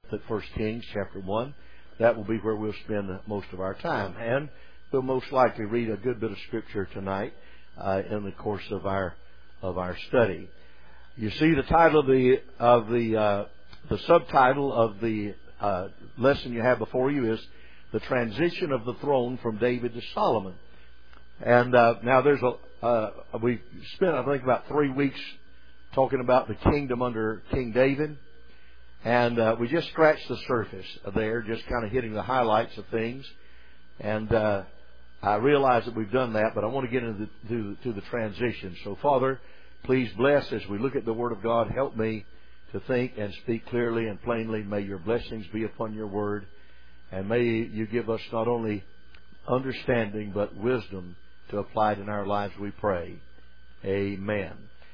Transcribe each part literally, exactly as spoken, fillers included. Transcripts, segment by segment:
at First Kings chapter one. That will be where we'll spend most of our time. And we'll most likely read a good bit of Scripture tonight uh, in the course of our of our study. You see, the title of the of the uh, the subtitle of the uh, lesson you have before you is the transition of the throne from David to Solomon. And uh, now there's a uh, we spent I think about three weeks talking about the kingdom under King David, and uh, we just scratched the surface there, just kind of hitting the highlights of things. And uh, I realize that we've done that, but I want to get into the, to, to the transition. So, Father, please bless as we look at the Word of God. Help me to think and speak clearly and plainly. May your blessings be upon your Word, and may you give us not only understanding but wisdom to apply it in our lives, we pray. Amen.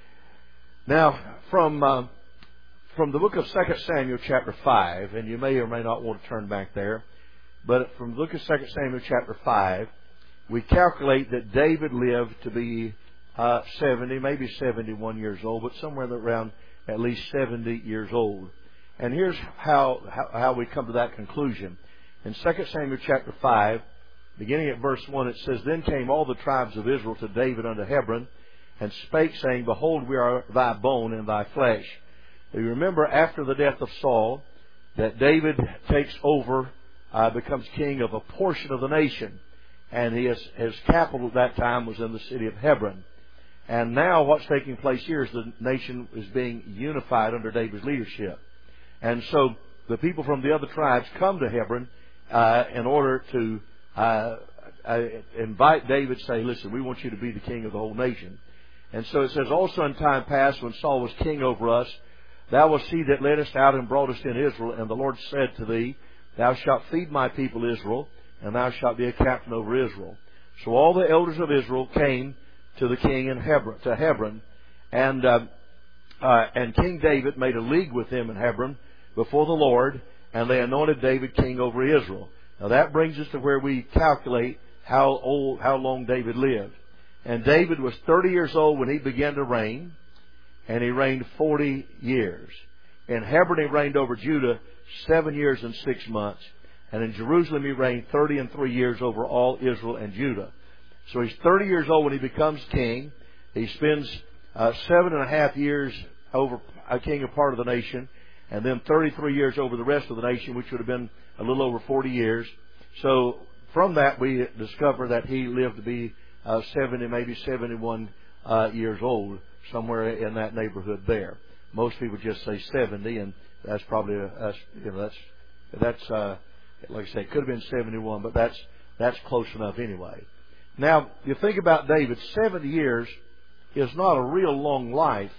Now, from uh, from the book of Second Samuel chapter five, and you may or may not want to turn back there, but from the book of Second Samuel chapter five, we calculate that David lived to be uh, seventy, maybe seventy-one years old, but somewhere around at least seventy years old. And here's how, how, how we come to that conclusion. In Second Samuel chapter five, beginning at verse one, it says, Then came all the tribes of Israel to David unto Hebron, and spake, saying, Behold, we are thy bone and thy flesh. You remember after the death of Saul that David takes over, uh, becomes king of a portion of the nation. And he has, his capital at that time was in the city of Hebron. And now what's taking place here is the nation is being unified under David's leadership. And so the people from the other tribes come to Hebron uh, in order to uh, uh, invite David, say, listen, we want you to be the king of the whole nation. And so it says, Also in time past, when Saul was king over us, thou wast he that led us out and brought us in Israel. And the Lord said to thee, Thou shalt feed my people Israel, and thou shalt be a captain over Israel. So all the elders of Israel came to the king in Hebron, to Hebron, and uh, uh, and King David made a league with them in Hebron before the Lord, and they anointed David king over Israel. Now that brings us to where we calculate how old, how long David lived. And David was thirty years old when he began to reign, and he reigned forty years. In Hebron he reigned over Judah seven years and six months. And in Jerusalem he reigned thirty and three years over all Israel and Judah. So he's thirty years old when he becomes king. He spends uh, seven and a half years over a king of part of the nation, and then thirty-three years over the rest of the nation, which would have been a little over forty years. So from that we discover that he lived to be uh, seventy, maybe seventy-one uh, years old, somewhere in that neighborhood there. Most people just say seventy, and that's probably a, that's, you know that's that's. Uh, Like I say, it could have been seventy-one, but that's that's close enough anyway. Now, you think about David, seventy years is not a real long life.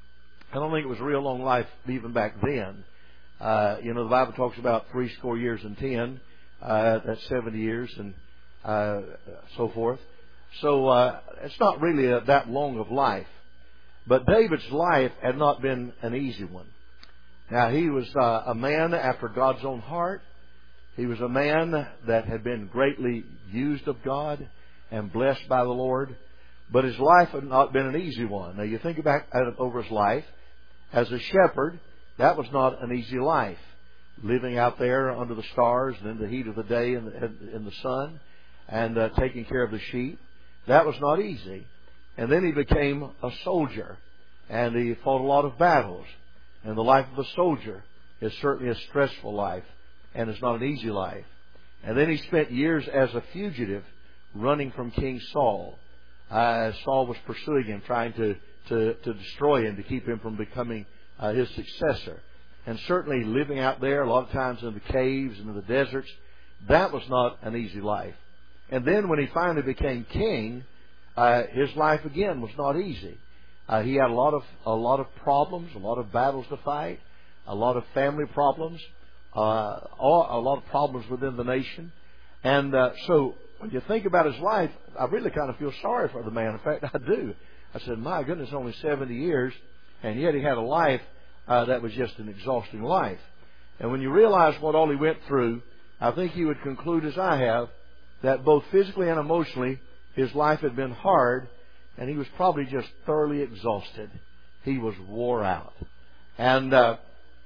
I don't think it was a real long life even back then. Uh, you know, the Bible talks about three score years and ten. Uh, that's seventy years and uh, so forth. So uh, it's not really a, that long of life. But David's life had not been an easy one. Now, he was uh, a man after God's own heart. He was a man that had been greatly used of God and blessed by the Lord. But his life had not been an easy one. Now, you think back over his life. As a shepherd, that was not an easy life. Living out there under the stars and in the heat of the day and in the sun and uh, taking care of the sheep. That was not easy. And then he became a soldier. And he fought a lot of battles. And the life of a soldier is certainly a stressful life. And it's not an easy life. And then he spent years as a fugitive running from King Saul. Uh, Saul was pursuing him, trying to, to, to destroy him, to keep him from becoming uh, his successor. And certainly living out there, a lot of times in the caves and in the deserts, that was not an easy life. And then when he finally became king, uh, his life again was not easy. Uh, he had a lot of a lot of problems, a lot of battles to fight, a lot of family problems. Uh, a lot of problems within the nation. And uh, so when you think about his life, I really kind of feel sorry for the man. In fact, I do. I said, my goodness, only seventy years, and yet he had a life uh, that was just an exhausting life. And when you realize what all he went through, I think you would conclude, as I have, that both physically and emotionally, his life had been hard, and he was probably just thoroughly exhausted. He was wore out. And uh,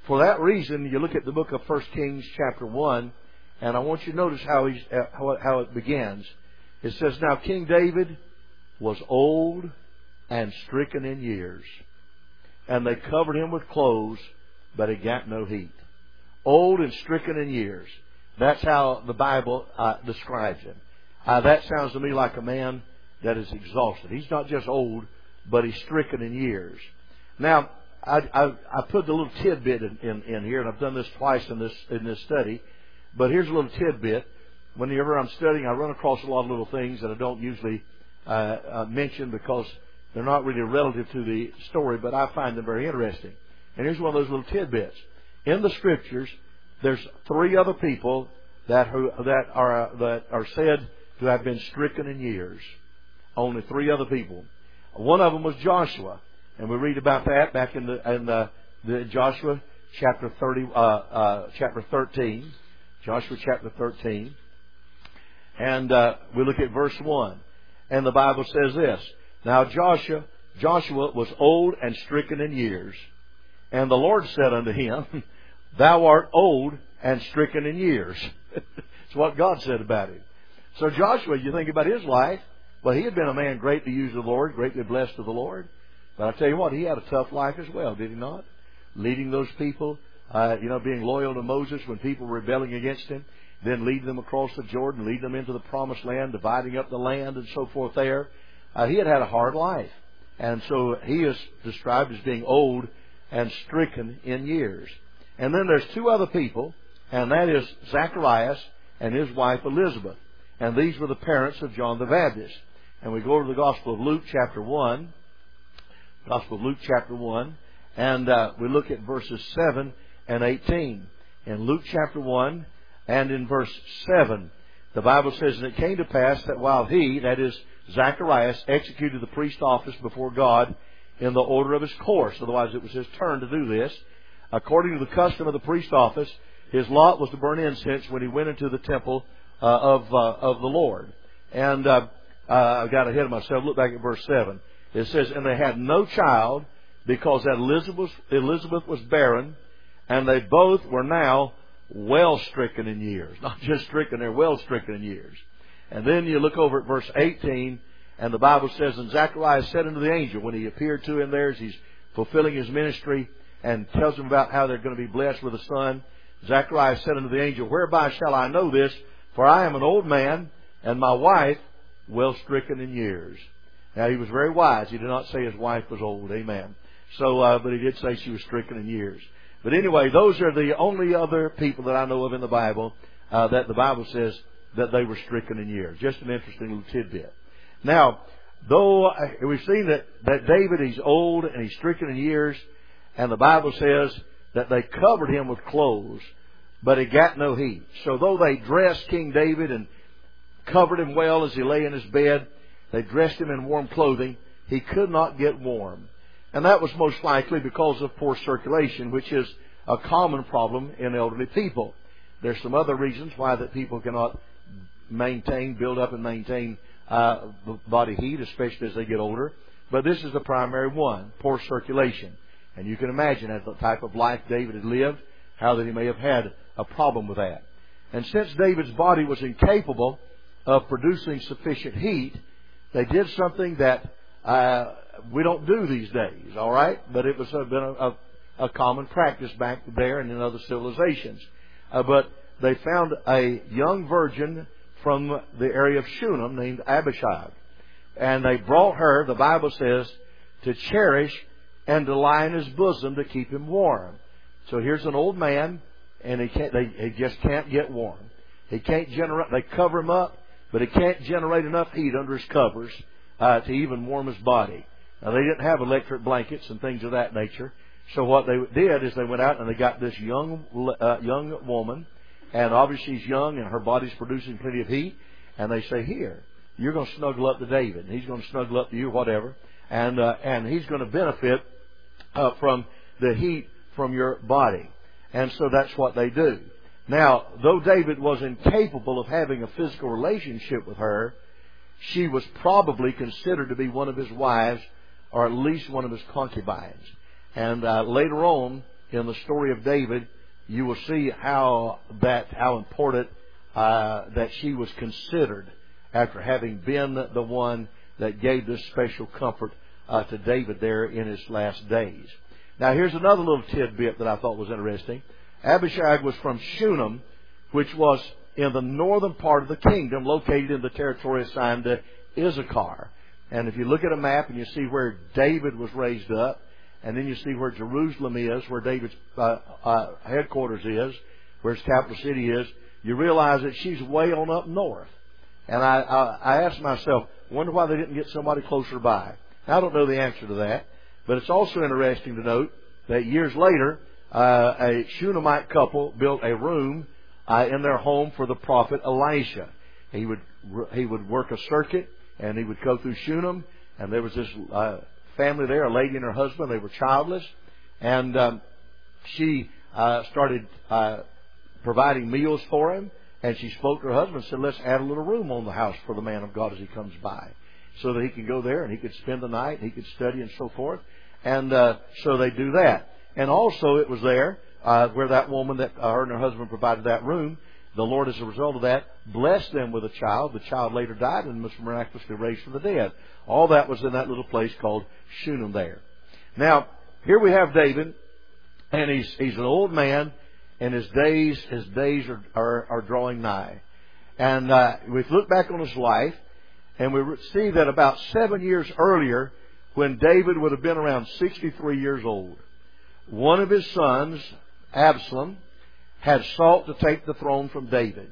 for that reason, you look at the book of First Kings chapter one, and I want you to notice how, he's, how, how it begins. It says, now King David was old and stricken in years, and they covered him with clothes, but he got no heat. Old and stricken in years. That's how the Bible uh, describes him. Uh, that sounds to me like a man that is exhausted. He's not just old, but he's stricken in years. Now, I, I, I put a little tidbit in, in, in here, and I've done this twice in this in this study. But here's a little tidbit. Whenever I'm studying, I run across a lot of little things that I don't usually uh, uh, mention because they're not really relative to the story, but I find them very interesting. And here's one of those little tidbits. In the Scriptures, there's three other people that who, that are uh, that are said to have been stricken in years. Only three other people. One of them was Joshua, and we read about that back in the in the, the Joshua chapter thirty, uh, uh, chapter thirteen, Joshua chapter thirteen, and uh, we look at verse one, and the Bible says this: Now Joshua Joshua was old and stricken in years, and the Lord said unto him, Thou art old and stricken in years. It's what God said about him. So Joshua, you think about his life, well, he had been a man greatly used of the Lord, greatly blessed of the Lord. But I tell you what, he had a tough life as well, did he not? Leading those people, uh, you know, being loyal to Moses when people were rebelling against him, then leading them across the Jordan, leading them into the promised land, dividing up the land and so forth there. Uh, he had had a hard life. And so he is described as being old and stricken in years. And then there's two other people, and that is Zacharias and his wife Elizabeth. And these were the parents of John the Baptist. And we go to the Gospel of Luke chapter one. Gospel of Luke chapter one. And uh, we look at verses seven and eighteen. In Luke chapter one and in verse seven, the Bible says, And it came to pass that while he, that is Zacharias, executed the priest office before God in the order of his course, otherwise it was his turn to do this, according to the custom of the priest office, his lot was to burn incense when he went into the temple uh, of uh, of the Lord. And uh, uh, I got ahead of myself. Look back at verse seven. It says, And they had no child, because that Elizabeth, Elizabeth was barren, and they both were now well stricken in years. Not just stricken, they're well stricken in years. And then you look over at verse eighteen, and the Bible says, And Zacharias said unto the angel, when he appeared to him there as he's fulfilling his ministry, and tells them about how they're going to be blessed with a son, Zacharias said unto the angel, Whereby shall I know this? For I am an old man, and my wife well stricken in years. Now, he was very wise. He did not say his wife was old. Amen. So, uh, but he did say she was stricken in years. But anyway, those are the only other people that I know of in the Bible uh, that the Bible says that they were stricken in years. Just an interesting little tidbit. Now, though uh, we've seen that, that David, he's old and he's stricken in years, and the Bible says that they covered him with clothes, but he got no heat. So though they dressed King David and covered him well as he lay in his bed, they dressed him in warm clothing, he could not get warm. And that was most likely because of poor circulation, which is a common problem in elderly people. There's some other reasons why that people cannot maintain, build up and maintain uh, body heat, especially as they get older. But this is the primary one, poor circulation. And you can imagine, as the type of life David had lived, how that he may have had a problem with that. And since David's body was incapable of producing sufficient heat, they did something that uh, we don't do these days, all right? But it was a, been a, a, a common practice back there and in other civilizations. Uh, but they found a young virgin from the area of Shunem named Abishag. And they brought her, the Bible says, to cherish and to lie in his bosom to keep him warm. So here's an old man, and he can't, they, he just can't get warm. He can't generate, they cover him up, but he can't generate enough heat under his covers uh, to even warm his body. Now, they didn't have electric blankets and things of that nature. So what they did is they went out and they got this young uh, young woman, and obviously she's young and her body's producing plenty of heat, and they say, here, you're going to snuggle up to David, and he's going to snuggle up to you, whatever, and uh, and he's going to benefit uh, from the heat from your body. And so that's what they do. Now, though David was incapable of having a physical relationship with her, she was probably considered to be one of his wives, or at least one of his concubines. And uh, later on, in the story of David, you will see how that how important uh, that she was considered after having been the one that gave this special comfort uh, to David there in his last days. Now, here's another little tidbit that I thought was interesting. Abishai was from Shunem, which was in the northern part of the kingdom, located in the territory assigned to Issachar. And if you look at a map and you see where David was raised up, and then you see where Jerusalem is, where David's uh, uh, headquarters is, where his capital city is, you realize that she's way on up north. And I, I, I asked myself, wonder why they didn't get somebody closer by. I don't know the answer to that, but it's also interesting to note that years later, uh, a Shunammite couple built a room uh, in their home for the prophet Elisha. He would he would work a circuit, and he would go through Shunem, and there was this uh, family there, a lady and her husband. They were childless, and um, she uh, started uh, providing meals for him. And she spoke to her husband and said, let's add a little room on the house for the man of God as he comes by, so that he can go there and he could spend the night and he could study and so forth. And uh, so they do that. And also it was there uh, where that woman that uh, her and her husband provided that room. The Lord, as a result of that, blessed them with a child. The child later died and was miraculously raised from the dead. All that was in that little place called Shunem there. Now, here we have David, and he's he's an old man, and his days his days are are, are drawing nigh. And uh, we look back on his life, and we see that about seven years earlier, when David would have been around sixty-three years old, one of his sons, Absalom, had sought to take the throne from David.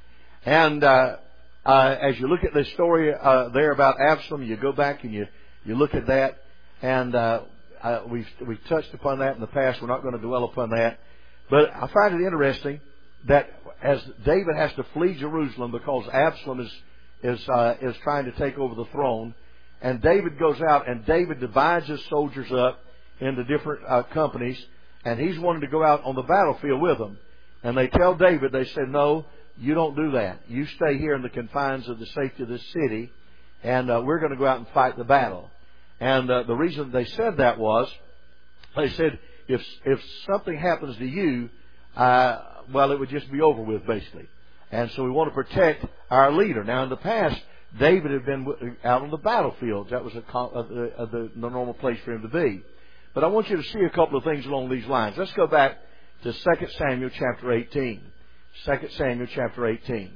And uh, uh, as you look at the story uh, there about Absalom, you go back and you, you look at that, and uh, uh, we've, we've touched upon that in the past. We're not going to dwell upon that. But I find it interesting that as David has to flee Jerusalem because Absalom is is uh, is trying to take over the throne, and David goes out, and David divides his soldiers up into different uh, companies, and he's wanting to go out on the battlefield with them. And they tell David, they say, no, you don't do that. You stay here in the confines of the safety of this city, and uh, we're going to go out and fight the battle. And uh, the reason they said that was, they said, if if something happens to you, uh, well, it would just be over with, basically. And so we want to protect our leader. Now, in the past, David had been out on the battlefields. That was a, uh, the, the, the normal place for him to be. But I want you to see a couple of things along these lines. Let's go back to Second Samuel chapter eighteen. Second Samuel chapter eighteen.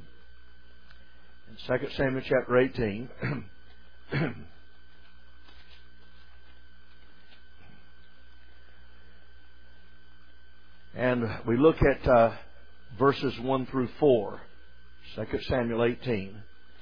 In Second Samuel chapter eighteen, and we look at uh, verses one through four. Second Samuel eighteen,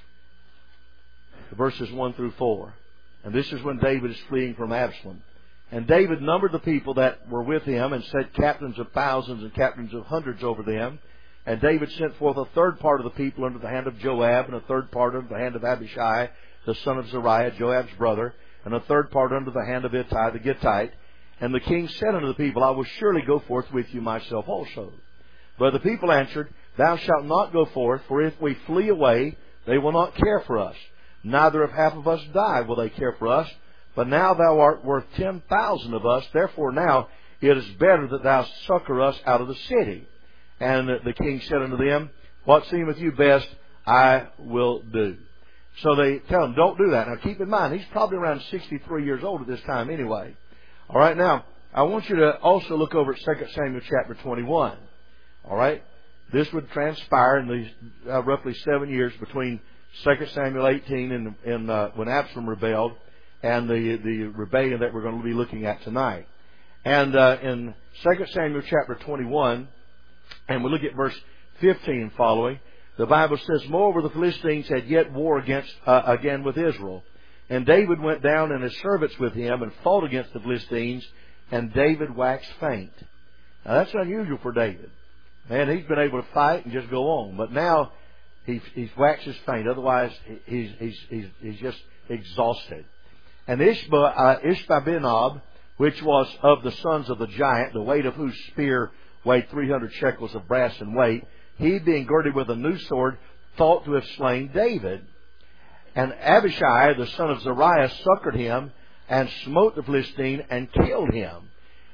verses one through four. And this is when David is fleeing from Absalom. And David numbered the people that were with him, and set captains of thousands and captains of hundreds over them. And David sent forth a third part of the people under the hand of Joab, and a third part under the hand of Abishai, the son of Zeruiah, Joab's brother, and a third part under the hand of Ittai the Gittite. And the king said unto the people, I will surely go forth with you myself also. But the people answered, Thou shalt not go forth, for if we flee away, they will not care for us. Neither if half of us die will they care for us. But now thou art worth ten thousand of us. Therefore now it is better that thou succor us out of the city. And the king said unto them, What seemeth you best, I will do. So they tell him, don't do that. Now keep in mind, he's probably around sixty-three years old at this time anyway. All right, now, I want you to also look over at Second Samuel chapter twenty-one. All right? This would transpire in the uh, roughly seven years between Second Samuel eighteen and, and uh, when Absalom rebelled, and the, the rebellion that we're going to be looking at tonight. And uh, in Second Samuel chapter twenty-one, and we look at verse fifteen and following, the Bible says, Moreover, the Philistines had yet war against uh, again with Israel. And David went down and his servants with him and fought against the Philistines, and David waxed faint. Now that's unusual for David. Man, he's been able to fight and just go on. But now he, he's waxes faint. Otherwise, he's, he's, he's, he's just exhausted. And Ishba, uh, Ishba-benob, which was of the sons of the giant, the weight of whose spear weighed three hundred shekels of brass in weight, he being girded with a new sword, thought to have slain David. And Abishai, the son of Zeruiah, succored him and smote the Philistine and killed him.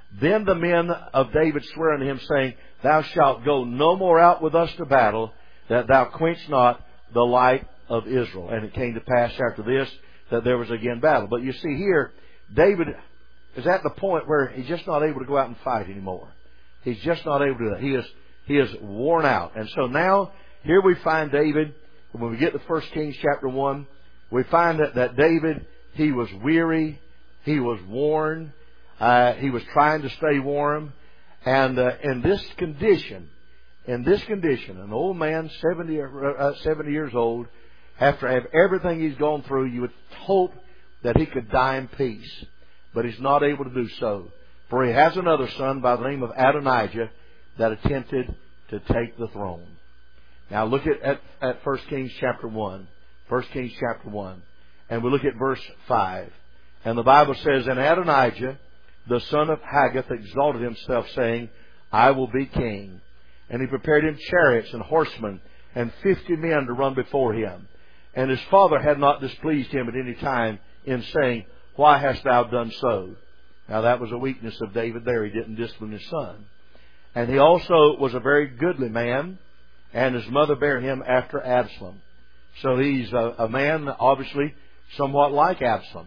Then the men of David sware unto him, saying, Thou shalt go no more out with us to battle, that thou quench not the light of Israel. And it came to pass after this that there was again battle. But you see here, David is at the point where he's just not able to go out and fight anymore. He's just not able to do that. He is, he is worn out. And so now, here we find David, when we get to First Kings chapter one, we find that, that David, he was weary, he was worn, uh, he was trying to stay warm. And uh, in this condition, in this condition, an old man, seventy, uh, seventy years old, after have everything he's gone through, you would hope that he could die in peace. But he's not able to do so. For he has another son by the name of Adonijah that attempted to take the throne. Now look at, at, at First Kings chapter one. First Kings chapter one. And we look at verse five. And the Bible says, And Adonijah, the son of Haggith, exalted himself, saying, I will be king. And he prepared him chariots and horsemen, and fifty men to run before him. And his father had not displeased him at any time in saying, Why hast thou done so? Now that was a weakness of David there. He didn't discipline his son. And he also was a very goodly man, and his mother bare him after Absalom. So he's a, a man, obviously, somewhat like Absalom.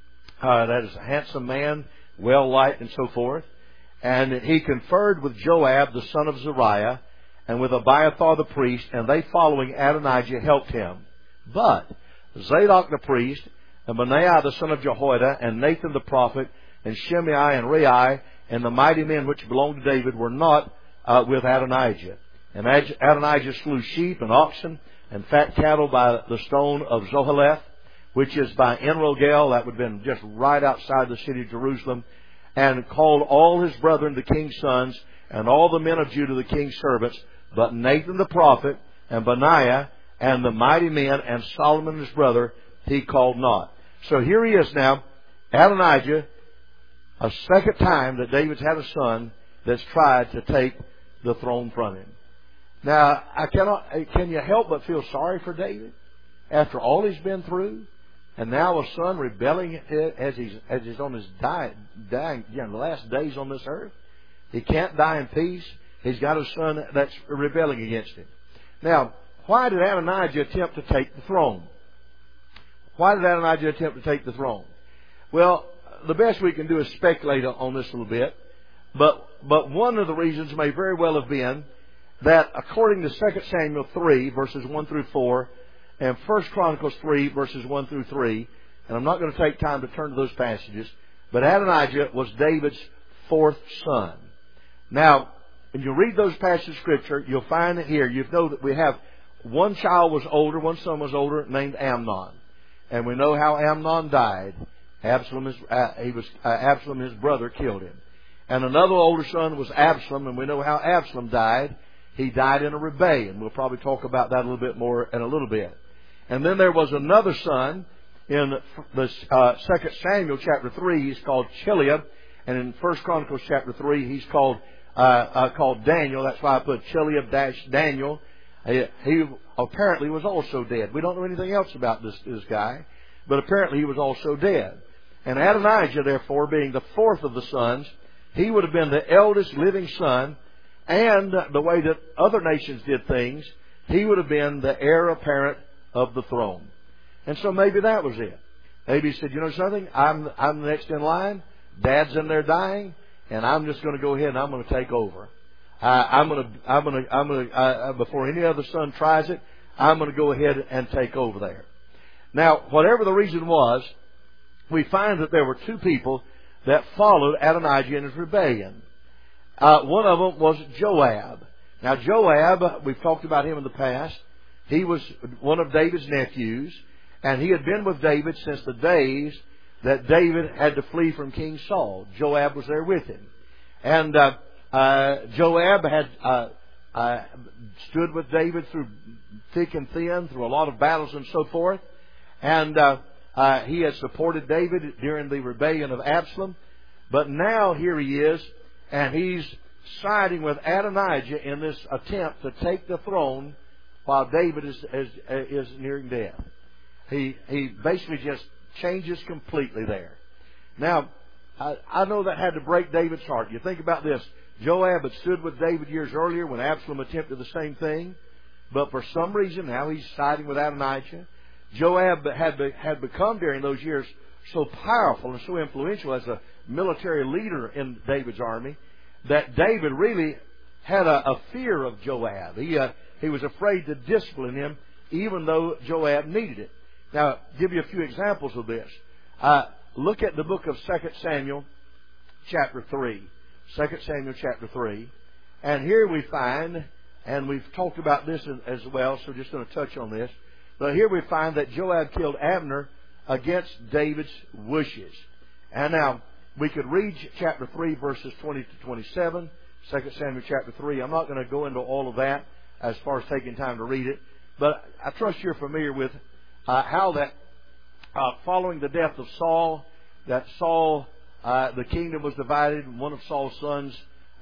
Uh, that is a handsome man, well-liked and so forth. And he conferred with Joab, the son of Zeruiah, and with Abiathar the priest, and they following Adonijah helped him. But Zadok the priest, and Benaiah the son of Jehoiada, and Nathan the prophet, and Shimei and Rei, and the mighty men which belonged to David were not uh, with Adonijah. And Adonijah slew sheep and oxen and fat cattle by the stone of Zoheleth, which is by Enrogel, that would have been just right outside the city of Jerusalem, and called all his brethren the king's sons, and all the men of Judah the king's servants, but Nathan the prophet, and Benaiah, and the mighty men, and Solomon his brother, he called not. So here he is now, Adonijah, a second time that David's had a son that's tried to take the throne from him. Now, I cannot, can you help but feel sorry for David after all he's been through? And now a son rebelling as he's, as he's on his dying, dying, you know, the last days on this earth. He can't die in peace. He's got a son that's rebelling against him. Now, why did Adonijah attempt to take the throne? Why did Adonijah attempt to take the throne? Well, the best we can do is speculate on this a little bit. But, but one of the reasons may very well have been that according to Second Samuel three, verses one through four, and First Chronicles three, verses one through three, and I'm not going to take time to turn to those passages, but Adonijah was David's fourth son. Now, when you read those passages of Scripture, you'll find that here, you know that we have one child was older, one son was older, named Amnon. And we know how Amnon died. Absalom, his, uh, he was, uh, Absalom, his brother, killed him. And another older son was Absalom, and we know how Absalom died. He died in a rebellion. We'll probably talk about that a little bit more in a little bit. And then there was another son in the uh, Second Samuel chapter three. He's called Chileab, and in First Chronicles chapter three, he's called uh, uh, called Daniel. That's why I put Chileab dash Daniel. He, he apparently was also dead. We don't know anything else about this this guy, but apparently he was also dead. And Adonijah, therefore, being the fourth of the sons, he would have been the eldest living son. And the way that other nations did things, he would have been the heir apparent of the throne. And so maybe that was it. Maybe he said, you know something, I'm, I'm the next in line, Dad's in there dying, and I'm just going to go ahead and I'm going to take over. Uh, I'm going to, I'm going to, I'm going to, uh, before any other son tries it, I'm going to go ahead and take over there. Now, whatever the reason was, we find that there were two people that followed Adonijah in his rebellion. Uh, one of them was Joab. Now, Joab, we've talked about him in the past. He was one of David's nephews, and he had been with David since the days that David had to flee from King Saul. Joab was there with him. And uh, uh, Joab had uh, uh, stood with David through thick and thin, through a lot of battles and so forth. And uh, uh, he had supported David during the rebellion of Absalom. But now here he is, and he's siding with Adonijah in this attempt to take the throne while David is, is, is nearing death. He, he basically just changes completely there. Now, I, I know that had to break David's heart. You think about this. Joab had stood with David years earlier when Absalom attempted the same thing. But for some reason, now he's siding with Adonijah. Joab had, had become during those years so powerful and so influential as a military leader in David's army that David really had a, a fear of Joab. He, uh, he was afraid to discipline him, even though Joab needed it. Now, I'll give you a few examples of this. Uh, look at the book of Second Samuel, chapter three. Second Samuel, chapter three. And here we find, and we've talked about this as well, so just going to touch on this. But here we find that Joab killed Abner against David's wishes. And now, we could read chapter three, verses twenty to twenty-seven. Second Samuel chapter three. I'm not going to go into all of that as far as taking time to read it. But I trust you're familiar with uh, how that uh, following the death of Saul, that Saul, uh, the kingdom was divided. One of Saul's sons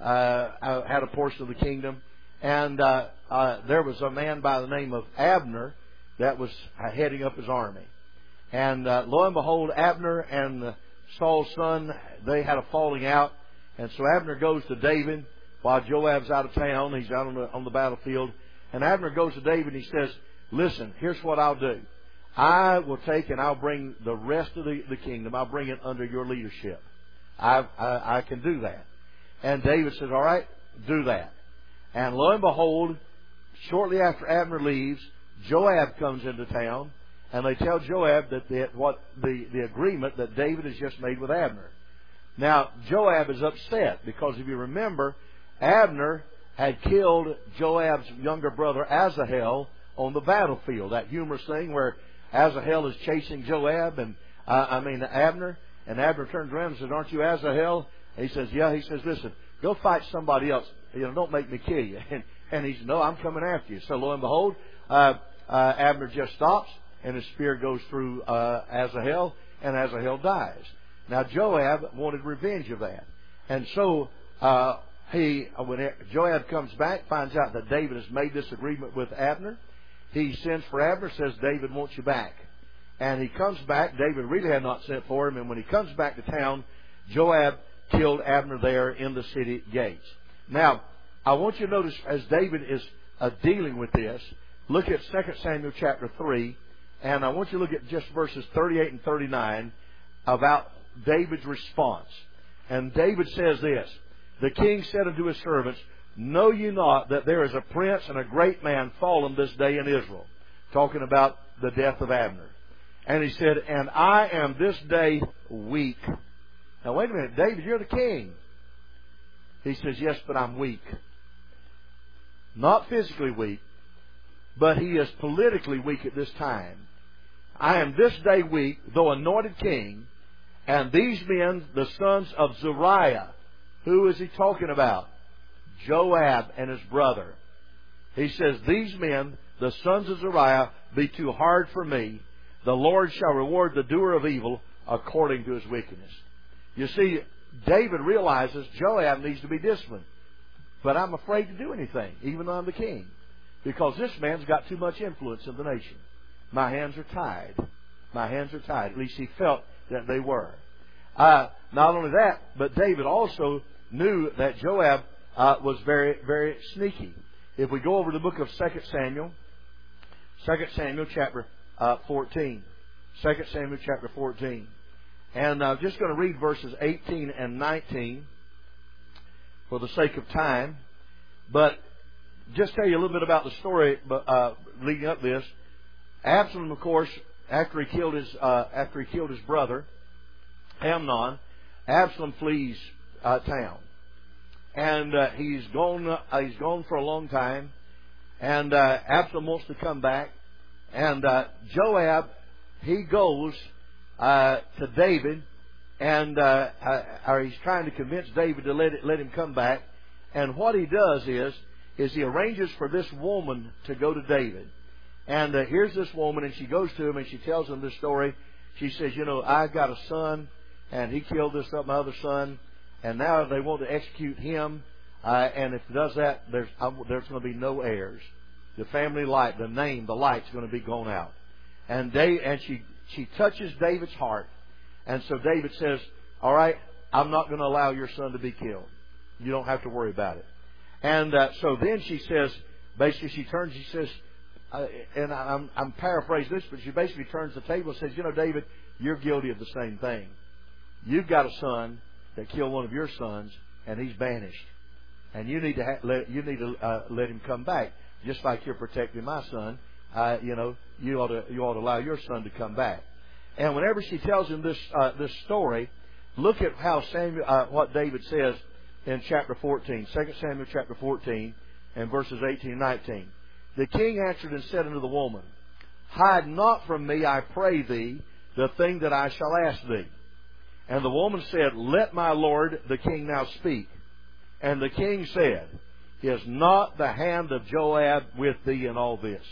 uh, had a portion of the kingdom. And uh, uh, there was a man by the name of Abner that was uh, heading up his army. And uh, lo and behold, Abner and uh, Saul's son, they had a falling out. And so Abner goes to David while Joab's out of town. He's out on the, on the battlefield. And Abner goes to David and he says, listen, here's what I'll do. I will take and I'll bring the rest of the, the kingdom. I'll bring it under your leadership. I, I, I can do that. And David says, all right, do that. And lo and behold, shortly after Abner leaves, Joab comes into town. And they tell Joab that the, what the, the agreement that David has just made with Abner. Now, Joab is upset because if you remember, Abner had killed Joab's younger brother Asahel on the battlefield. That humorous thing where Asahel is chasing Joab and, uh, I mean, Abner. And Abner turns around and says, aren't you Asahel? And he says, yeah. He says, listen, go fight somebody else. You know, don't make me kill you. And, and he says, no, I'm coming after you. So lo and behold, uh, uh, Abner just stops. And his spear goes through uh, Asahel, and Asahel dies. Now Joab wanted revenge of that, and so uh, he, when Joab comes back, finds out that David has made this agreement with Abner. He sends for Abner, says David wants you back, and he comes back. David really had not sent for him, and when he comes back to town, Joab killed Abner there in the city gates. Now I want you to notice as David is uh, dealing with this, look at Second Samuel chapter three. And I want you to look at just verses thirty-eight and thirty-nine about David's response. And David says this, the king said unto his servants, know ye not that there is a prince and a great man fallen this day in Israel? Talking about the death of Abner. And he said, and I am this day weak. Now wait a minute, David, you're the king. He says, yes, but I'm weak. Not physically weak, but he is politically weak at this time. I am this day weak, though anointed king, and these men, the sons of Zeruiah. Who is he talking about? Joab and his brother. He says, these men, the sons of Zeruiah, be too hard for me. The Lord shall reward the doer of evil according to his wickedness. You see, David realizes Joab needs to be disciplined. But I'm afraid to do anything, even though I'm the king. Because this man's got too much influence in the nation. My hands are tied. My hands are tied. At least he felt that they were. Uh, not only that, but David also knew that Joab uh, was very, very sneaky. If we go over to the book of Second Samuel, Second Samuel chapter uh, fourteen. Second Samuel chapter fourteen. And I'm just going to read verses eighteen and nineteen for the sake of time. But just tell you a little bit about the story uh, leading up this. Absalom, of course, after he killed his uh, after he killed his brother Amnon, Absalom flees uh, town, and uh, he's gone. Uh, he's gone for a long time, and uh, Absalom wants to come back, and uh, Joab he goes uh, to David, and uh, uh, or he's trying to convince David to let it, let him come back, and what he does is is he arranges for this woman to go to David. And uh, here's this woman, and she goes to him, and she tells him this story. She says, you know, I've got a son, and he killed this my other son, and now they want to execute him. Uh, and if he does that, there's uh, there's going to be no heirs. The family light, the name, the light's going to be gone out. And they and she she touches David's heart, and so David says, all right, I'm not going to allow your son to be killed. You don't have to worry about it. And uh, so then she says, basically she turns, she says, uh, and I'm, I'm paraphrasing this, but she basically turns the table and says, you know, David, you're guilty of the same thing. You've got a son that killed one of your sons, and he's banished. And you need to ha- let, you need to uh, let him come back, just like you're protecting my son. Uh, you know, you ought to you ought to allow your son to come back. And whenever she tells him this uh, this story, look at how Samuel, uh, what David says in chapter fourteen, Second Samuel chapter fourteen, and verses eighteen and nineteen. The king answered and said unto the woman, hide not from me, I pray thee, the thing that I shall ask thee. And the woman said, let my lord the king now speak. And the king said, is not the hand of Joab with thee in all this?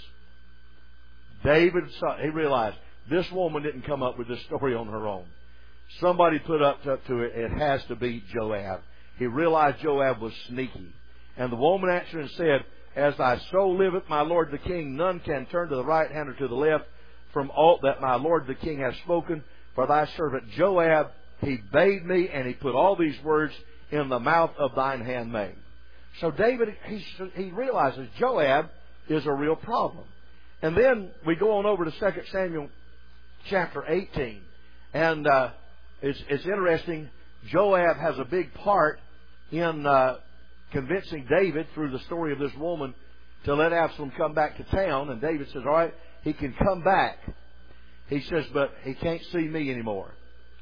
David saw, he realized this woman didn't come up with this story on her own. Somebody put up to, to it, it has to be Joab. He realized Joab was sneaky. And the woman answered and said, as thy soul liveth, my lord the king, none can turn to the right hand or to the left from aught that my lord the king hath spoken. For thy servant Joab, he bade me, and he put all these words in the mouth of thine handmaid. So David, he, he realizes Joab is a real problem. And then we go on over to Second Samuel chapter eighteen. And uh, it's, it's interesting. Joab has a big part in uh, convincing David through the story of this woman to let Absalom come back to town. And David says, all right, he can come back. He says, but he can't see me anymore.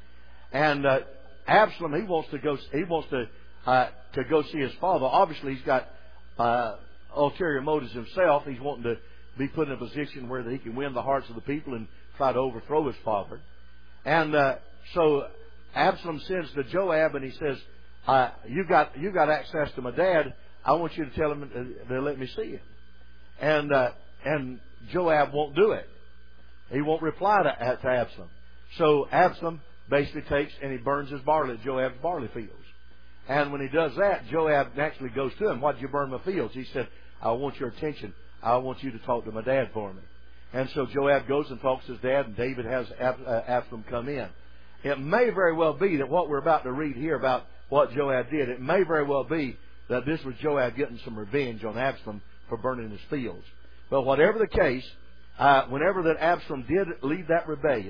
And uh, Absalom, he wants to go. He wants to uh, to go see his father. Obviously, he's got uh, ulterior motives himself. He's wanting to be put in a position where he can win the hearts of the people and try to overthrow his father. And uh, so Absalom sends to Joab, and he says, uh, "You got you got access to my dad. I want you to tell him to, to let me see him." And uh, and Joab won't do it. He won't reply to, to Absalom. So Absalom basically takes and he burns his barley, Joab's barley fields. And when he does that, Joab naturally goes to him. Why did you burn my fields? He said, I want your attention. I want you to talk to my dad for me. And so Joab goes and talks to his dad, and David has Absalom come in. It may very well be that what we're about to read here about what Joab did, it may very well be that this was Joab getting some revenge on Absalom for burning his fields. But whatever the case, uh, whenever that Absalom did lead that rebellion,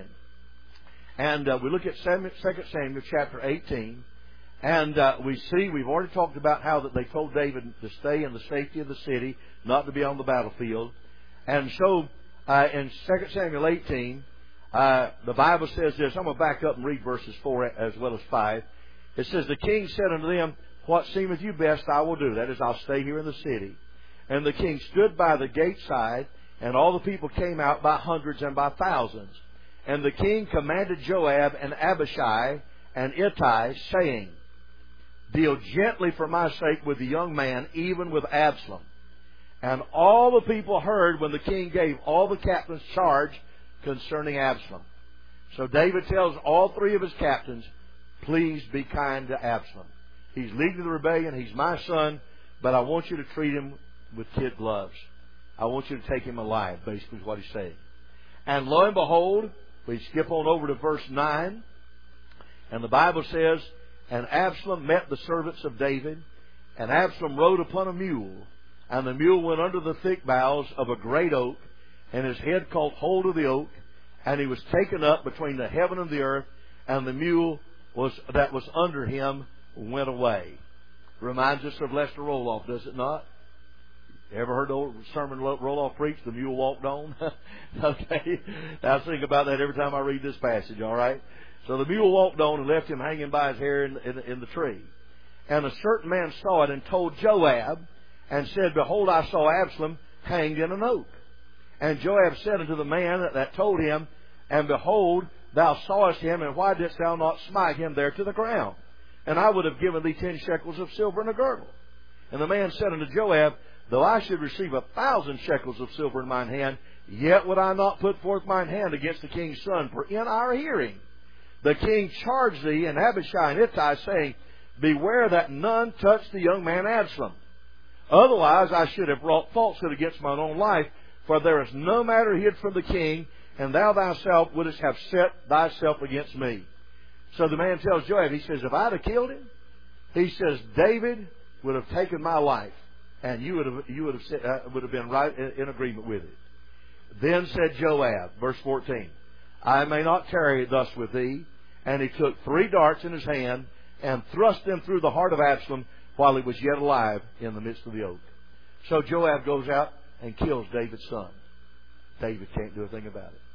and uh, we look at Second Samuel chapter eighteen, and uh, we see, we've already talked about how that they told David to stay in the safety of the city, not to be on the battlefield. And so uh, in Second Samuel eighteen, uh, the Bible says this. I'm going to back up and read verses four as well as five. It says, the king said unto them, what seemeth you best I will do. That is, I'll stay here in the city. And the king stood by the gate side, and all the people came out by hundreds and by thousands. And the king commanded Joab and Abishai and Ittai, saying, deal gently for my sake with the young man, even with Absalom. And all the people heard when the king gave all the captains charge concerning Absalom. So David tells all three of his captains, please be kind to Absalom. He's leading the rebellion. He's my son, but I want you to treat him with kid gloves. I want you to take him alive, basically is what he's saying. And lo and behold, we skip on over to verse nine, and the Bible says, and Absalom met the servants of David, and Absalom rode upon a mule, and the mule went under the thick boughs of a great oak, and his head caught hold of the oak, and he was taken up between the heaven and the earth, and the mule was that was under him went away. Reminds us of Lester Roloff, does it not? You ever heard the old sermon Roloff preach, the mule walked on? Okay. I think about that every time I read this passage, all right? So the mule walked on and left him hanging by his hair in, in, in the tree. And a certain man saw it and told Joab and said, behold, I saw Absalom hanged in an oak. And Joab said unto the man that, that told him, and behold, thou sawest him, and why didst thou not smite him there to the ground? And I would have given thee ten shekels of silver and a girdle. And the man said unto Joab, though I should receive a thousand shekels of silver in mine hand, yet would I not put forth mine hand against the king's son, for in our hearing the king charged thee and Abishai and Ittai, saying, beware that none touch the young man Absalom. Otherwise I should have wrought falsehood against mine own life, for there is no matter hid from the king, and thou thyself wouldest have set thyself against me. So the man tells Joab, he says, if I'd have killed him, he says, David would have taken my life, and you would have you would have said, uh, would have been right in, in agreement with it. Then said Joab, verse fourteen, I may not tarry thus with thee. And he took three darts in his hand and thrust them through the heart of Absalom while he was yet alive in the midst of the oak. So Joab goes out and kills David's son. David can't do a thing about it.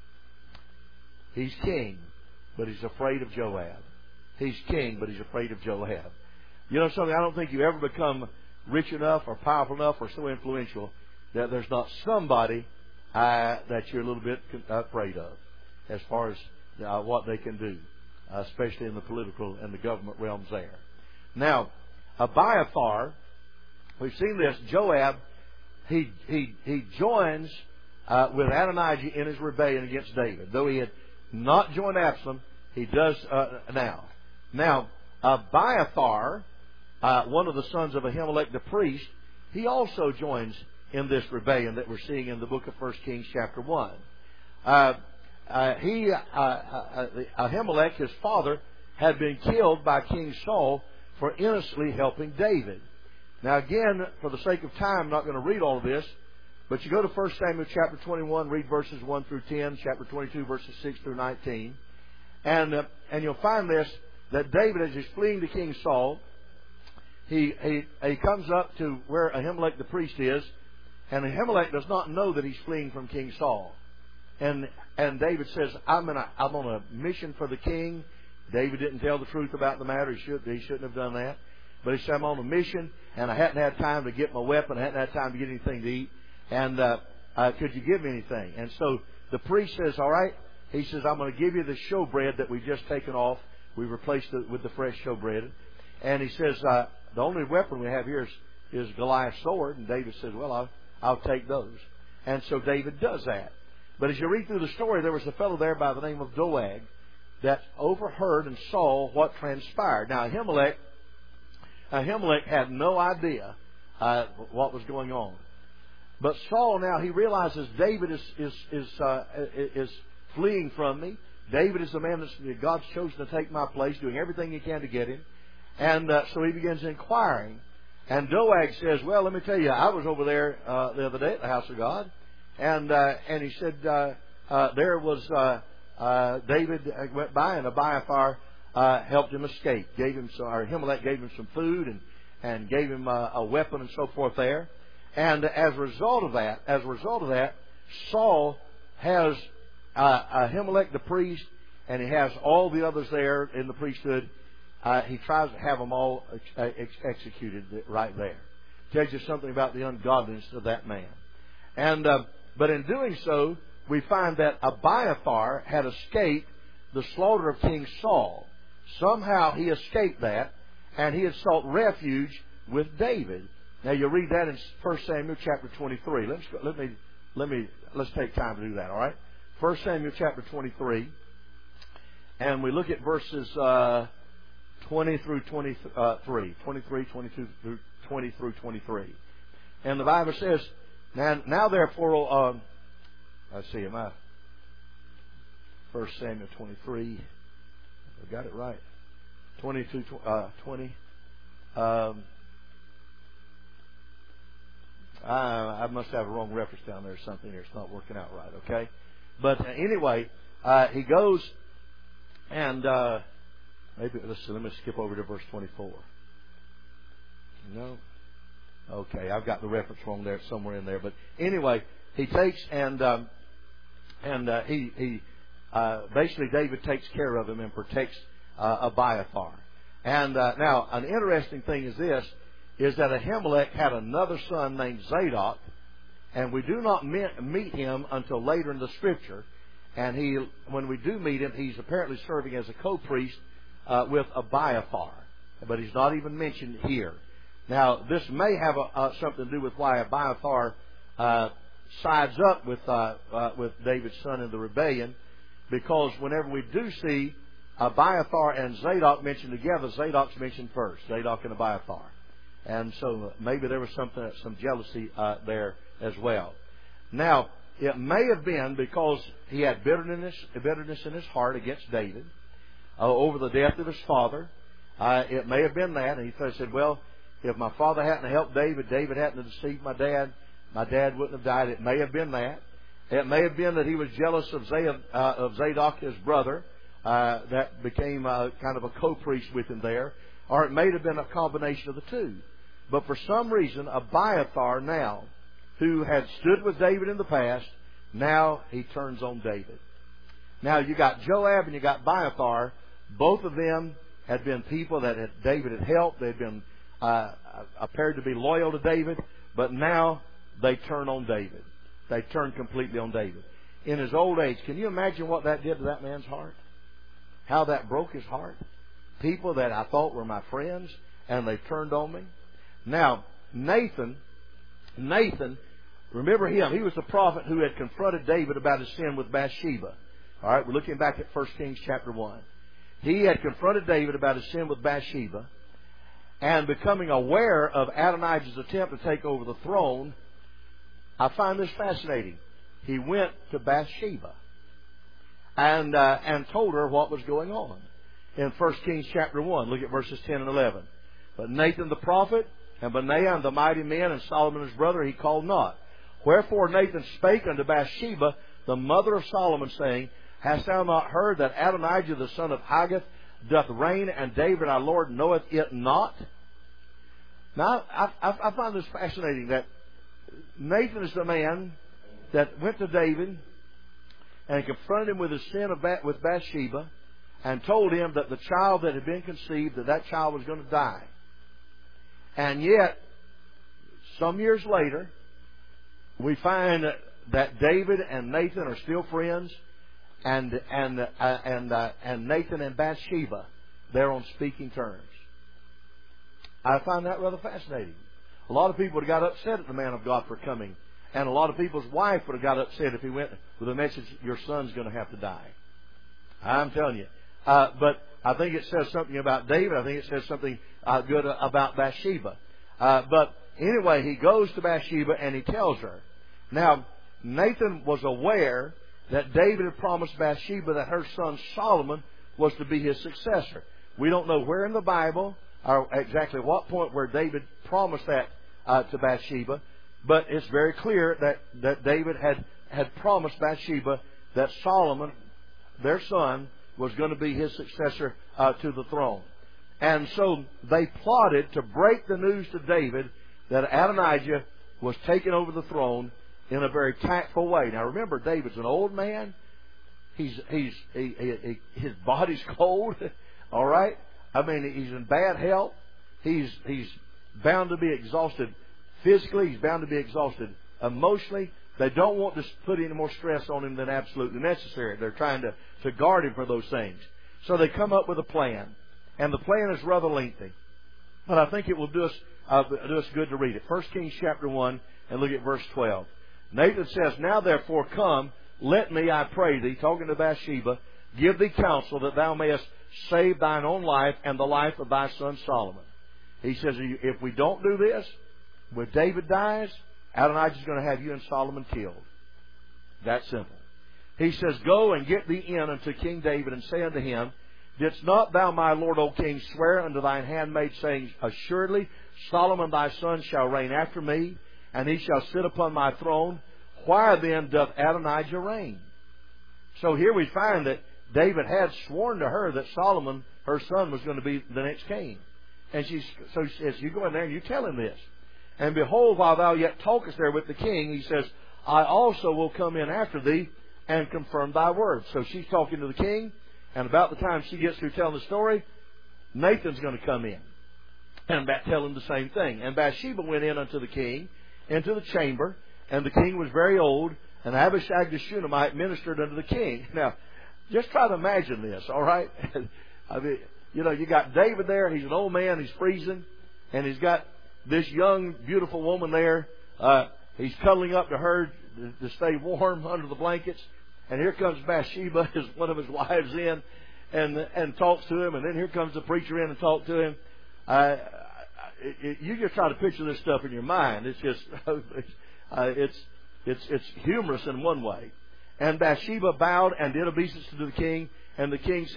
He's king, but he's afraid of Joab. He's king, but he's afraid of Joab. You know something? I don't think you ever become rich enough or powerful enough or so influential that there's not somebody uh, that you're a little bit afraid of as far as uh, what they can do, uh, especially in the political and the government realms there. Now, Abiathar, we've seen this, Joab, he he he joins uh, with Adonijah in his rebellion against David. Though he had not joined Absalom, he does uh, now. Now, Abiathar, uh, one of the sons of Ahimelech the priest, he also joins in this rebellion that we're seeing in the book of First Kings chapter one. Uh, uh, he, uh, uh, Ahimelech, his father, had been killed by King Saul for innocently helping David. Now again, for the sake of time, I'm not going to read all of this, but you go to First Samuel chapter twenty-one, read verses one through ten, chapter twenty-two, verses six through nineteen, and uh, and you'll find this, that David, as he's fleeing to King Saul, he, he, he comes up to where Ahimelech the priest is, and Ahimelech does not know that he's fleeing from King Saul. And and David says, I'm, in a, I'm on a mission for the king. David didn't tell the truth about the matter. He, should, he shouldn't have done that. But he said, I'm on a mission, and I hadn't had time to get my weapon. I hadn't had time to get anything to eat. And uh, uh, could you give me anything? And so the priest says, all right. He says, I'm going to give you the showbread that we've just taken off. We replaced it with the fresh showbread. And he says, uh, the only weapon we have here is, is Goliath's sword. And David says, well, I'll, I'll take those. And so David does that. But as you read through the story, there was a fellow there by the name of Doeg that overheard and saw what transpired. Now, Ahimelech, Ahimelech had no idea uh, what was going on. But Saul now, he realizes David is is is, uh, is fleeing from me. David is the man that God's chosen to take my place, doing everything he can to get him. And uh, so he begins inquiring. And Doeg says, well, let me tell you, I was over there uh, the other day at the house of God. And uh, and he said, uh, uh, there was uh, uh, David went by, and Abiathar uh, helped him escape. Gave him some, or Ahimelech gave him some food and, and gave him a, a weapon and so forth there. And as a result of that, as a result of that, Saul has uh, Ahimelech the priest, and he has all the others there in the priesthood. Uh, he tries to have them all ex- ex- executed right there. Tells you something about the ungodliness of that man. And uh, but in doing so, we find that Abiathar had escaped the slaughter of King Saul. Somehow he escaped that, and he had sought refuge with David. Now you read that in First Samuel chapter twenty-three. Let's let me let me let's take time to do that. All right, First Samuel chapter twenty-three, and we look at verses uh, twenty through twenty-three, twenty-three, twenty-two through twenty through twenty-three, and the Bible says, "Now, now therefore, um, let's see, am I First Samuel twenty-three? I got it right. Twenty-two, uh, twenty." Um, I, I must have a wrong reference down there or something. Or it's not working out right. Okay, but uh, anyway, uh, he goes and uh, maybe let's see, let me skip over to verse twenty-four. No, okay, I've got the reference wrong there somewhere in there. But anyway, he takes and um, and uh, he he uh, basically David takes care of him and protects uh, Abiathar. And uh, now an interesting thing is this. Is that Ahimelech had another son named Zadok, and we do not meet him until later in the Scripture. And he, when we do meet him, he's apparently serving as a co-priest uh, with Abiathar, but he's not even mentioned here. Now, this may have a, uh, something to do with why Abiathar uh, sides up with uh, uh, with David's son in the rebellion, because whenever we do see Abiathar and Zadok mentioned together, Zadok's mentioned first, Zadok and Abiathar. And so maybe there was something, some jealousy uh, there as well. Now, it may have been because he had bitterness, bitterness in his heart against David. uh, over the death of his father. Uh, it may have been that. And he said, well, if my father hadn't helped David, David hadn't deceived my dad, my dad wouldn't have died. It may have been that. It may have been that he was jealous of, Zadok, uh, of Zadok, his brother, uh, that became uh, kind of a co-priest with him there. Or it may have been a combination of the two. But for some reason, Abiathar now, who had stood with David in the past, now he turns on David. Now you got Joab and you got Abiathar. Both of them had been people that had, David had helped. They'd been uh, appeared to be loyal to David. But now they turn on David. They turn completely on David. In his old age, can you imagine what that did to that man's heart? How that broke his heart? People that I thought were my friends, and they turned on me. Now, Nathan, Nathan, remember him. He was the prophet who had confronted David about his sin with Bathsheba. All right, we're looking back at First Kings chapter one. He had confronted David about his sin with Bathsheba, and becoming aware of Adonijah's attempt to take over the throne, I find this fascinating. He went to Bathsheba and uh, and told her what was going on. In First Kings chapter one, look at verses ten and eleven. But Nathan the prophet, and Benaiah and the mighty men, and Solomon his brother, he called not. Wherefore Nathan spake unto Bathsheba, the mother of Solomon, saying, Hast thou not heard that Adonijah the son of Haggith doth reign, and David our Lord knoweth it not? Now, I, I, I find this fascinating, that Nathan is the man that went to David and confronted him with his sin of Bath, with Bathsheba, and told him that the child that had been conceived, that that child was going to die. And yet, some years later, we find that David and Nathan are still friends, and and uh, and uh, and Nathan and Bathsheba, they're on speaking terms. I find that rather fascinating. A lot of people would have got upset at the man of God for coming, and a lot of people's wife would have got upset if he went with a message, your son's going to have to die. I'm telling you. Uh, but I think it says something about David. I think it says something uh, good about Bathsheba. Uh, but anyway, he goes to Bathsheba and he tells her. Now, Nathan was aware that David had promised Bathsheba that her son Solomon was to be his successor. We don't know where in the Bible or exactly what point where David promised that uh, to Bathsheba, but it's very clear that, that David had, had promised Bathsheba that Solomon, their son, was going to be his successor uh, to the throne. And so they plotted to break the news to David that Adonijah was taking over the throne in a very tactful way. Now remember, David's an old man. He's he's he, he, he, his body's cold. All right. I mean, he's in bad health. He's he's bound to be exhausted physically. He's bound to be exhausted emotionally. They don't want to put any more stress on him than absolutely necessary. They're trying to, to guard him for those things. So they come up with a plan. And the plan is rather lengthy. But I think it will do us, uh, do us good to read it. First Kings chapter one, and look at verse twelve. Nathan says, Now therefore come, let me, I pray thee, talking to Bathsheba, give thee counsel that thou mayest save thine own life and the life of thy son Solomon. He says, if we don't do this, when David dies, Adonijah is going to have you and Solomon killed. That simple. He says, Go and get thee in unto King David, and say unto him, Didst not thou, my lord, O king, swear unto thine handmaid, saying, Assuredly Solomon thy son shall reign after me, and he shall sit upon my throne? Why then doth Adonijah reign? So here we find that David had sworn to her that Solomon, her son, was going to be the next king. And she, so she says, You go in there and you tell him this. And behold, while thou yet talkest there with the king, he says, I also will come in after thee and confirm thy words. So she's talking to the king, and about the time she gets through telling the story, Nathan's going to come in and tell him the same thing. And Bathsheba went in unto the king, into the chamber, and the king was very old, and Abishag the Shunammite ministered unto the king. Now, just try to imagine this, all right? I mean, you know, you got David there, he's an old man, he's freezing, and he's got this young, beautiful woman there. Uh, he's cuddling up to her to, to stay warm under the blankets. And here comes Bathsheba, as one of his wives, in and and talks to him. And then here comes the preacher in and talks to him. Uh, it, it, you just try to picture this stuff in your mind. It's just uh, it's it's it's humorous in one way. And Bathsheba bowed and did obeisance to the king. And the king said,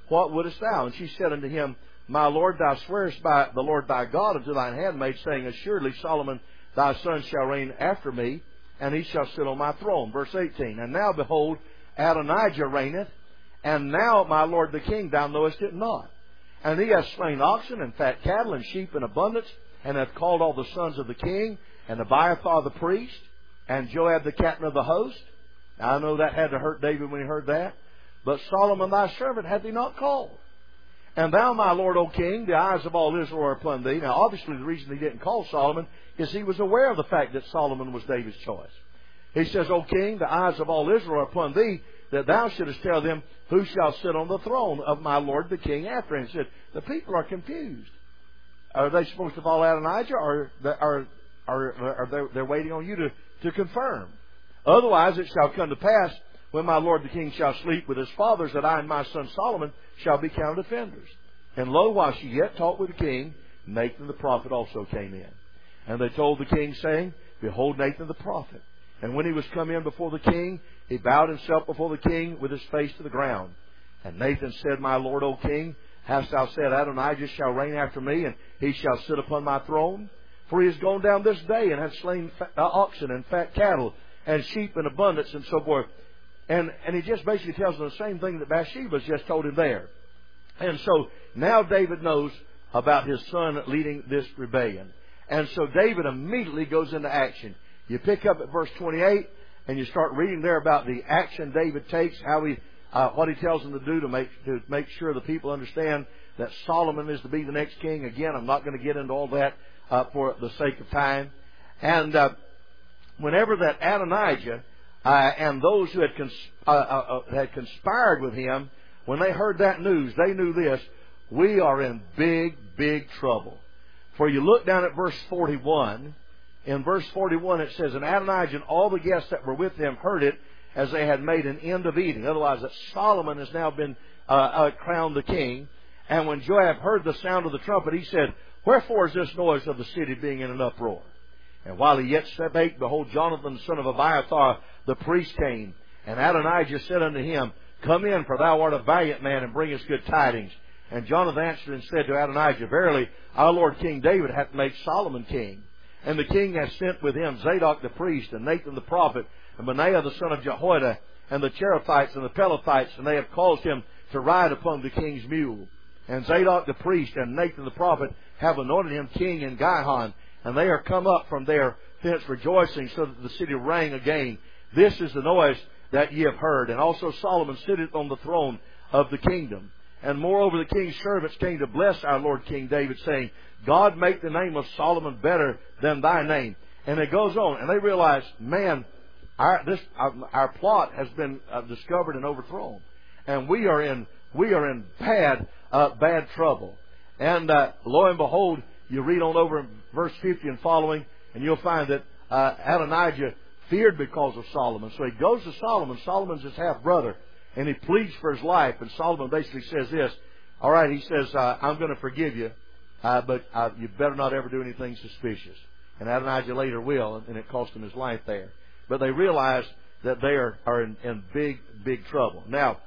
what wouldest thou? And she said unto him, My Lord, thou swearest by the Lord thy God unto thine handmaid, saying, Assuredly Solomon thy son shall reign after me, and he shall sit on my throne. Verse eighteen. And now, behold, Adonijah reigneth, and now, my lord the king, thou knowest it not. And he hath slain oxen and fat cattle and sheep in abundance, and hath called all the sons of the king, and Abiathar the priest, and Joab the captain of the host. Now, I know that had to hurt David when he heard that. But Solomon thy servant hath he not called. And thou, my lord, O king, the eyes of all Israel are upon thee. Now, obviously, the reason he didn't call Solomon is he was aware of the fact that Solomon was David's choice. He says, O king, the eyes of all Israel are upon thee, that thou shouldest tell them who shall sit on the throne of my lord the king after him. He said, the people are confused. Are they supposed to follow Adonijah, or are, are, are they they're waiting on you to, to confirm? Otherwise it shall come to pass, when my lord the king shall sleep with his fathers, that I and my son Solomon shall be counted offenders. And lo, while she yet talked with the king, Nathan the prophet also came in. And they told the king, saying, Behold Nathan the prophet. And when he was come in before the king, he bowed himself before the king with his face to the ground. And Nathan said, My lord, O king, hast thou said, Adonijah shall reign after me, and he shall sit upon my throne? For he is gone down this day, and hath slain oxen and fat cattle, and sheep in abundance, and so forth. And, and he just basically tells them the same thing that Bathsheba's just told him there. And so now David knows about his son leading this rebellion. And so David immediately goes into action. You pick up at verse twenty-eight, and you start reading there about the action David takes, how he, uh, what he tells them to do to make to make sure the people understand that Solomon is to be the next king. Again, I'm not going to get into all that uh, for the sake of time. And uh, whenever that Adonijah uh, and those who had, cons- uh, uh, had conspired with him, when they heard that news, they knew this: we are in big, big trouble. For you look down at verse forty-one. In verse forty-one it says, And Adonijah and all the guests that were with him heard it, as they had made an end of eating. Otherwise, that Solomon has now been uh, uh, crowned the king. And when Joab heard the sound of the trumpet, he said, Wherefore is this noise of the city being in an uproar? And while he yet spake, behold, Jonathan the son of Abiathar the priest came. And Adonijah said unto him, Come in, for thou art a valiant man, and bring us good tidings. And Jonathan answered and said to Adonijah, Verily, our Lord King David hath made Solomon king. And the king hath sent with him Zadok the priest, and Nathan the prophet, and Benaiah the son of Jehoiada, and the Cherethites and the Pelethites, and they have caused him to ride upon the king's mule. And Zadok the priest and Nathan the prophet have anointed him king in Gihon, and they are come up from there thence rejoicing, so that the city rang again. This is the noise that ye have heard. And also Solomon sitteth on the throne of the kingdom. And moreover, the king's servants came to bless our Lord King David, saying, God make the name of Solomon better than thy name. And it goes on, and they realize, man, our this our, our plot has been uh, discovered and overthrown, and we are in we are in bad uh, bad trouble. And uh, lo and behold, you read on over in verse fifty and following, and you'll find that uh, Adonijah feared because of Solomon. So he goes to Solomon. Solomon's his half brother, and he pleads for his life. And Solomon basically says this: all right, he says, uh, I'm going to forgive you, uh, but uh, you better not ever do anything suspicious. And Adonijah later will, and it cost him his life there. But they realize that they are, are in, in big, big trouble. Now,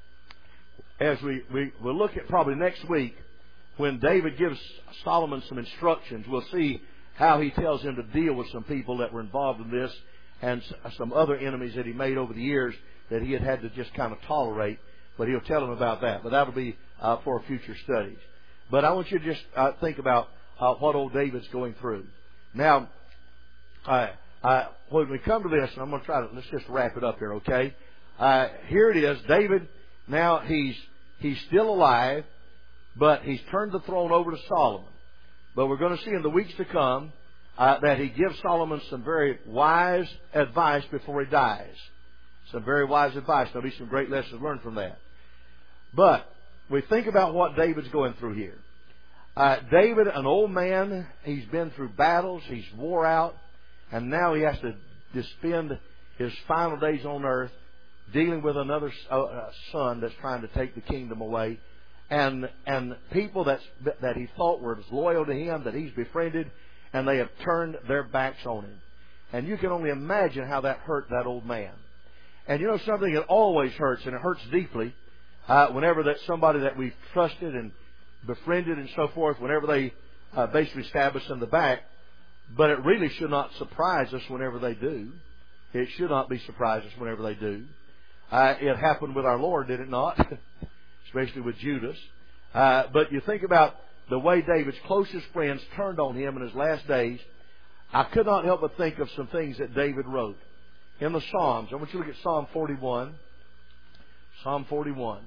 as we, we will look at probably next week, when David gives Solomon some instructions, we'll see how he tells him to deal with some people that were involved in this, and some other enemies that he made over the years that he had had to just kind of tolerate. But he'll tell them about that. But that'll be uh, for future studies. But I want you to just uh, think about uh, what old David's going through. Now, uh, uh, when we come to this, and I'm going to try to, let's just wrap it up here, okay? Uh, here it is. David, now he's he's still alive, but he's turned the throne over to Solomon. But we're going to see in the weeks to come uh, that he gives Solomon some very wise advice before he dies. Some very wise advice. There'll be some great lessons learned from that. But we think about what David's going through here. Uh, David, an old man, he's been through battles, he's wore out, and now he has to, to spend his final days on earth dealing with another uh, son that's trying to take the kingdom away, and and people that's, that he thought were as loyal to him, that he's befriended, and they have turned their backs on him. And you can only imagine how that hurt that old man. And you know something, it always hurts, and it hurts deeply, Uh, whenever that's somebody that we've trusted and befriended and so forth, whenever they uh, basically stab us in the back, but it really should not surprise us whenever they do. It should not be surprise us whenever they do. Uh, it happened with our Lord, did it not? Especially with Judas. Uh, but you think about the way David's closest friends turned on him in his last days. I could not help but think of some things that David wrote in the Psalms. I want you to look at Psalm forty-one. Psalm forty-one.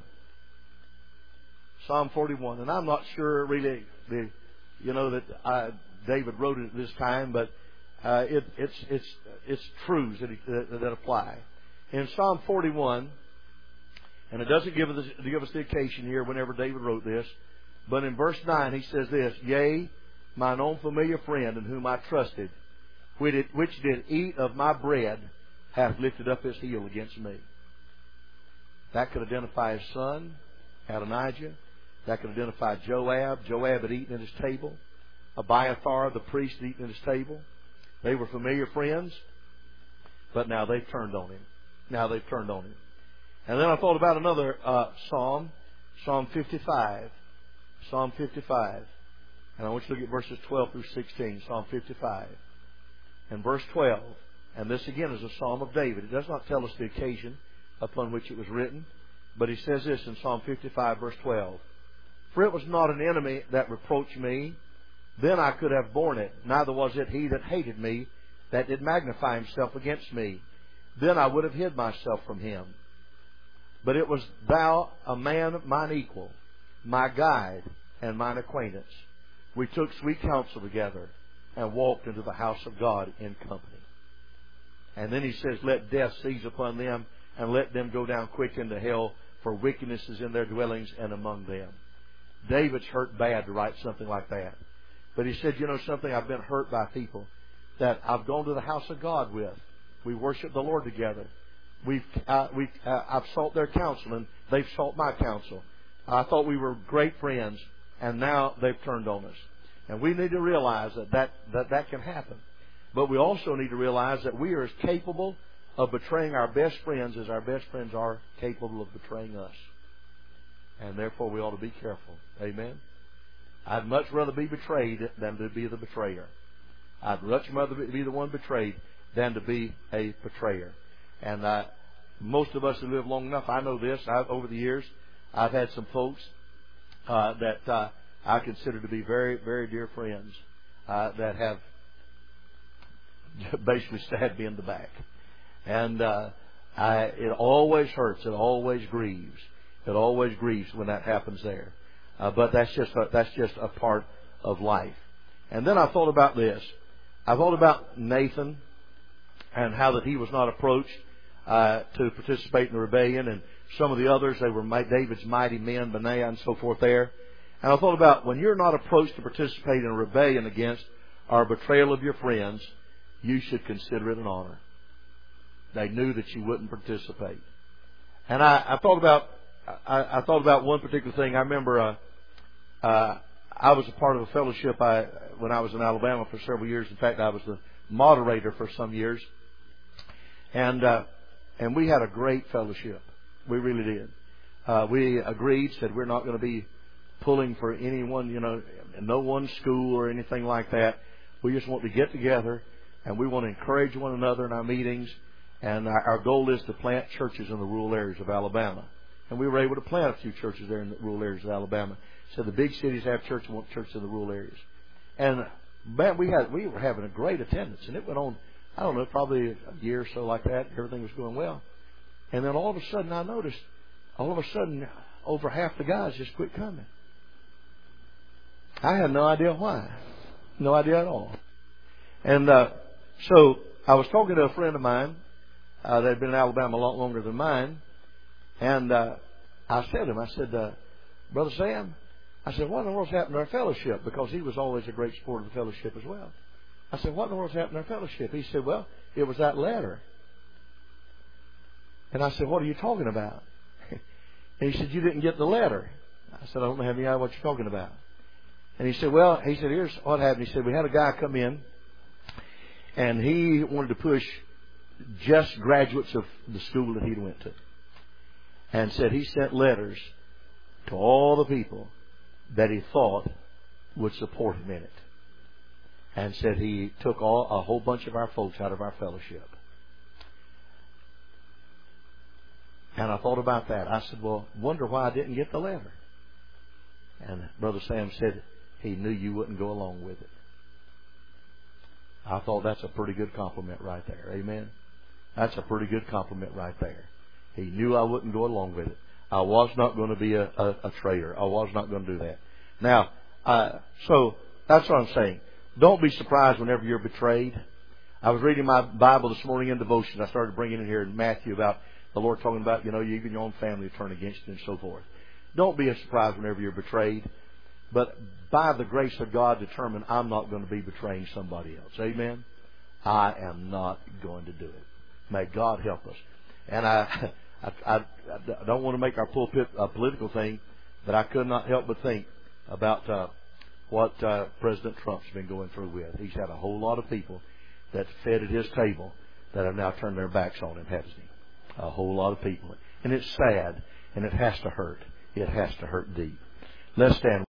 Psalm forty-one. And I'm not sure really the, you know, that uh, David wrote it at this time, but uh, it, it's it's it's truths that, he, that, that apply. In Psalm forty-one, and it doesn't give us, give us the occasion here whenever David wrote this, but in verse nine he says this, Yea, mine own familiar friend in whom I trusted, which did, which did eat of my bread, hath lifted up his heel against me. That could identify his son, Adonijah. That could identify Joab. Joab had eaten at his table. Abiathar, the priest, had eaten at his table. They were familiar friends, but now they've turned on him. Now they've turned on him. And then I thought about another uh, psalm, Psalm fifty-five. Psalm fifty-five. And I want you to look at verses twelve through sixteen. Psalm fifty-five. And verse twelve. And this again is a psalm of David. It does not tell us the occasion upon which it was written. But he says this in Psalm fifty-five, verse twelve. For it was not an enemy that reproached me, then I could have borne it. Neither was it he that hated me, that did magnify himself against me. Then I would have hid myself from him. But it was thou, a man mine equal, my guide and mine acquaintance. We took sweet counsel together and walked into the house of God in company. And then he says, Let death seize upon them, and let them go down quick into hell, for wickedness is in their dwellings and among them. David's hurt bad to write something like that. But he said, you know something, I've been hurt by people that I've gone to the house of God with. We worship the Lord together. We've, uh, we've, uh, I've sought their counsel, and they've sought my counsel. I thought we were great friends, and now they've turned on us. And we need to realize that that, that, that can happen. But we also need to realize that we are as capable of betraying our best friends as our best friends are capable of betraying us. And therefore we ought to be careful. Amen? I'd much rather be betrayed than to be the betrayer. I'd much rather be the one betrayed than to be a betrayer. And uh, most of us who live long enough, I know this. I've, over the years, I've had some folks uh, that uh, I consider to be very, very dear friends uh, that have basically stabbed me in the back. And uh, I, it always hurts. It always grieves. It always grieves when that happens there. Uh, but that's just a, that's just a part of life. And then I thought about this. I thought about Nathan and how that he was not approached uh, to participate in the rebellion, and some of the others, they were David's mighty men, Benaiah and so forth there. And I thought about when you're not approached to participate in a rebellion against or a betrayal of your friends, you should consider it an honor. They knew that you wouldn't participate. And I, I thought about I, I thought about one particular thing. I remember uh, uh, I was a part of a fellowship I, when I was in Alabama for several years. In fact, I was the moderator for some years. And uh, and we had a great fellowship. We really did. Uh, we agreed, said we're not going to be pulling for anyone, you know, no one school or anything like that. We just want to get together, and we want to encourage one another in our meetings. And our, our goal is to plant churches in the rural areas of Alabama. And we were able to plant a few churches there in the rural areas of Alabama. So the big cities have churches, want churches in the rural areas. And man, we had we were having a great attendance, and it went on, I don't know, probably a year or so like that. Everything was going well. And then all of a sudden I noticed, all of a sudden, over half the guys just quit coming. I had no idea why. No idea at all. And uh, so I was talking to a friend of mine uh, that had been in Alabama a lot longer than mine. And uh, I said to him, I said, uh, Brother Sam, I said, what in the world's happened to our fellowship? Because he was always a great supporter of the fellowship as well. I said, what in the world's happened to our fellowship? He said, well, it was that letter. And I said, what are you talking about? And he said, you didn't get the letter. I said, I don't have any idea what you're talking about. And he said, well, he said, here's what happened. He said, we had a guy come in, and he wanted to push just graduates of the school that he went to. and said he sent letters to all the people that he thought would support him in it. And said he took all, a whole bunch of our folks out of our fellowship. And I thought about that. I said, well, wonder why I didn't get the letter. And Brother Sam said he knew you wouldn't go along with it. I thought that's a pretty good compliment right there. Amen? That's a pretty good compliment right there. He knew I wouldn't go along with it. I was not going to be a, a, a traitor. I was not going to do that. Now, uh, so that's what I'm saying. Don't be surprised whenever you're betrayed. I was reading my Bible this morning in devotion. I started bringing in here in Matthew about the Lord talking about, you know, even your own family turn against you and so forth. Don't be surprised whenever you're betrayed. But by the grace of God, determine I'm not going to be betraying somebody else. Amen? I am not going to do it. May God help us. And I, I, I, I don't want to make our pulpit a political thing, but I could not help but think about uh, what uh, President Trump's been going through with. He's had a whole lot of people that fed at his table that have now turned their backs on him, hasn't he? A whole lot of people. And it's sad, and it has to hurt. It has to hurt deep. Let's stand.